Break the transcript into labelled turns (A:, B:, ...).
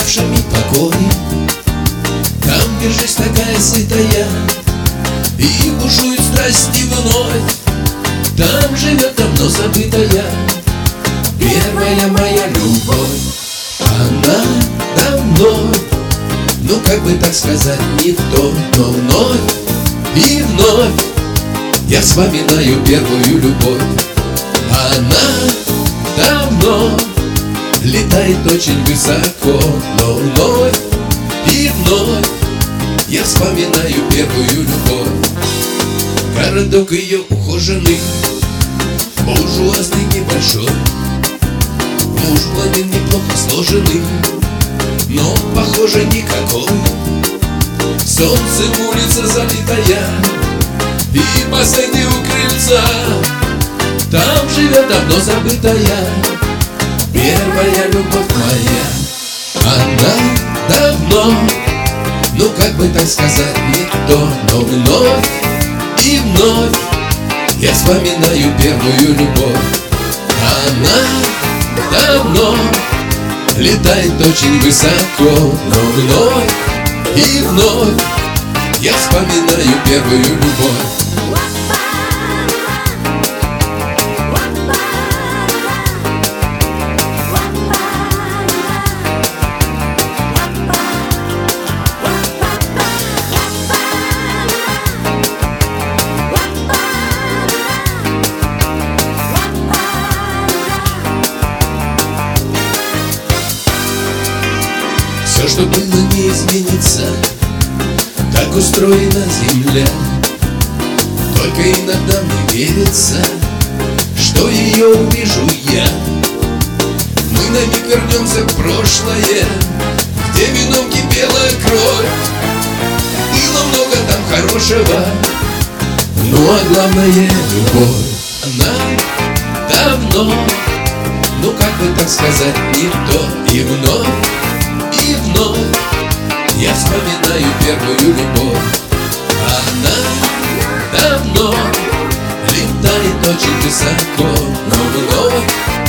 A: потерявшими покой. Там, где жизнь такая сытая и бушуют страсти вновь, там живет давно забытая первая моя любовь. Она давно, ну как бы так сказать, никто, но вновь и вновь я вспоминаю первую любовь. Она давно летает очень высоко, но вновь и вновь я вспоминаю первую любовь. Городок ее ухоженный, буржуазный небольшой, муж блондин неплохо сложенный, но похоже никакой. Солнцем улица залитая и бассейны у крыльца, там живет давно забытая первая любовь моя. Она давно, ну как бы так сказать, никто, но вновь и вновь я вспоминаю первую любовь. Она давно летает очень высоко, но вновь и вновь я вспоминаю первую любовь. Все, что было, не изменится, так устроена земля. Только иногда мне верится, что ее увижу я. Мы на миг вернемся в прошлое, где вином кипела кровь. Было много там хорошего, ну а главное любовь. Она давно, ну как бы так сказать, никто, и вновь я вспоминаю первую любовь. Она давно летает очень высоко, но вновь